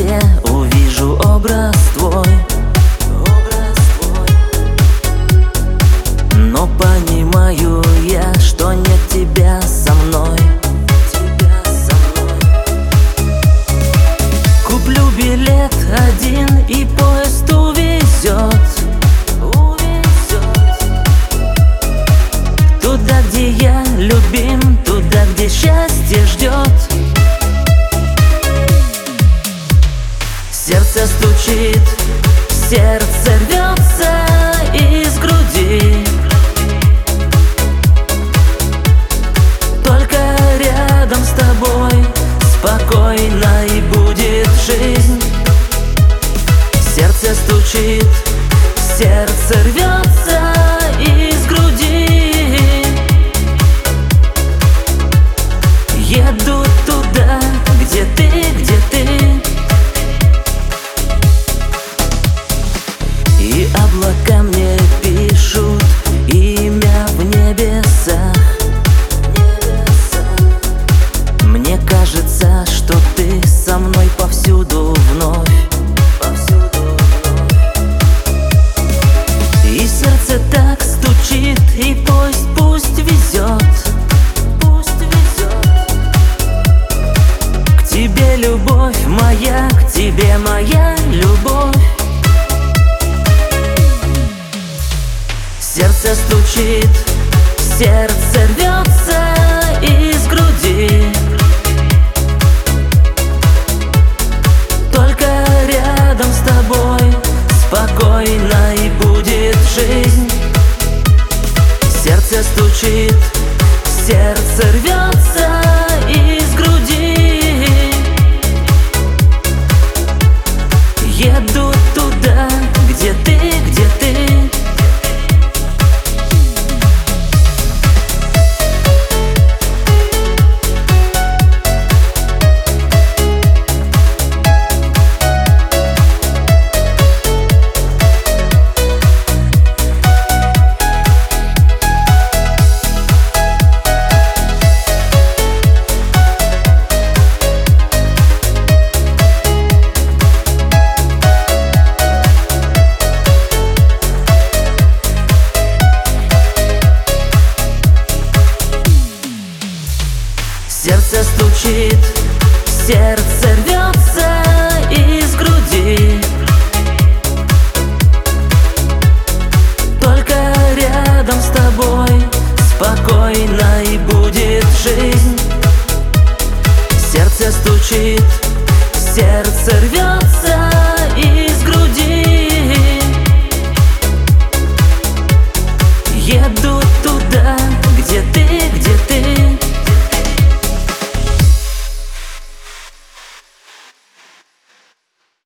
сне увижу образ твой, но понимаю я, что нет тебя со мной. Куплю билет один и поезд увезет туда, где я любим, туда, где счастье ждет. Сердце стучит, сердце рвется из груди. Только рядом с тобой спокойно и будет жизнь. Сердце стучит, сердце рвется из груди. Еду туда, где ты, где ты. И облака мне пишут имя в небесах. Мне кажется, что ты со мной повсюду вновь. И сердце так стучит, и поезд пусть везет. К тебе любовь моя, к тебе моя любовь. Сердце стучит, сердце рвется из груди. Только рядом с тобой спокойно и будет жизнь. Сердце стучит, сердце рвется из груди. Еду туда, где ты, где ты. Сердце стучит, сердце рвется из груди. Только рядом с тобой спокойно и будет жизнь. Сердце стучит, сердце рвется.